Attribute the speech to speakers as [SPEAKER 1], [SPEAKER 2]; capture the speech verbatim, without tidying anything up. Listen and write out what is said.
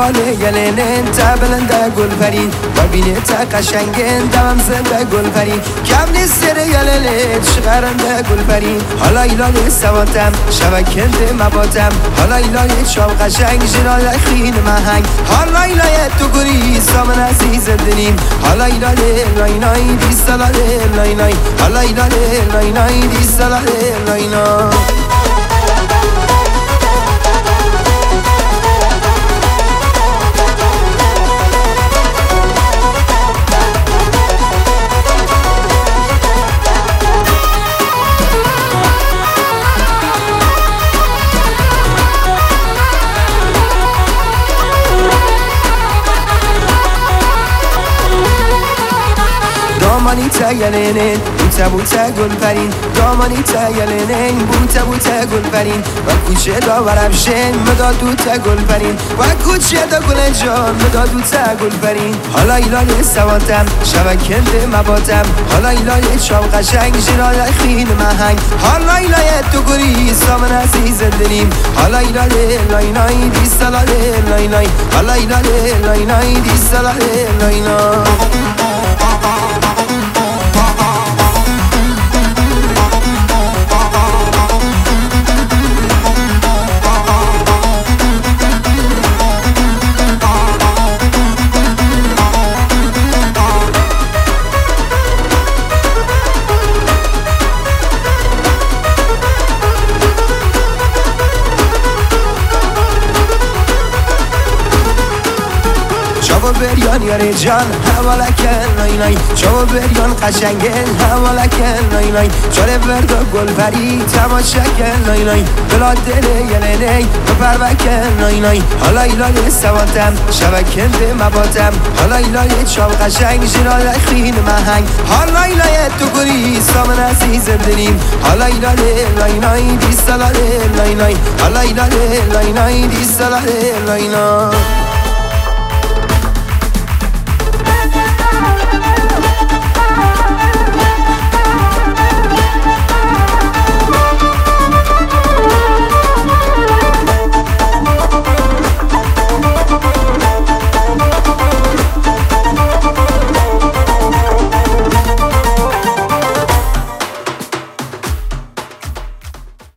[SPEAKER 1] باله گلنن تبلنده گل پری ببینه تا قشنگن دوام زنده گل پری کم نیست سر گلنن شغرنده گل پری حالا ایلال سواتم شبکنده مباتم حالا ایلال شام قشنگ جنال خین مهنگ حالا ایلال تو گری سامن عزیز دلیم حالا ایلال لای نای دی سلال لای نای حالا ایلال لای نای دی سلال لای نای دامانی تا گلنن بوتا بوتا گل پرین دامانی تا گلنن بوتا بوتا گل پرین و کوچه دا ورمشن مدا دوتا گل پرین و کوچه دا گل جان مدا دوتا گل پرین حالا ایلال سواتم شبکنده مباتم حالا ایلال شام قشنگ جنال خین مهنگ حالا ایلال تو گری سامن عزیز دلیم حالا ایلال لای نای دی سلال لای نای حالا ایلال لای نای دی سلال لای نای چاو بریان یاره جان حوالکن نای نای چاو بریان قشنگن حوالکن نای نای چاره برد و گل پری تماشکن نای نای بلا دل یلنی بپروکن نای نای حالا ایلال سواتم شبکنده مباتم حالا ایلال چاو قشنگ جنال خین مهنگ حالا ایلال تو گری سامن عزیز دلیم حالا ایلال لای نای دی سلال لای نای حالا ایلال لای نای دی سلال لای نای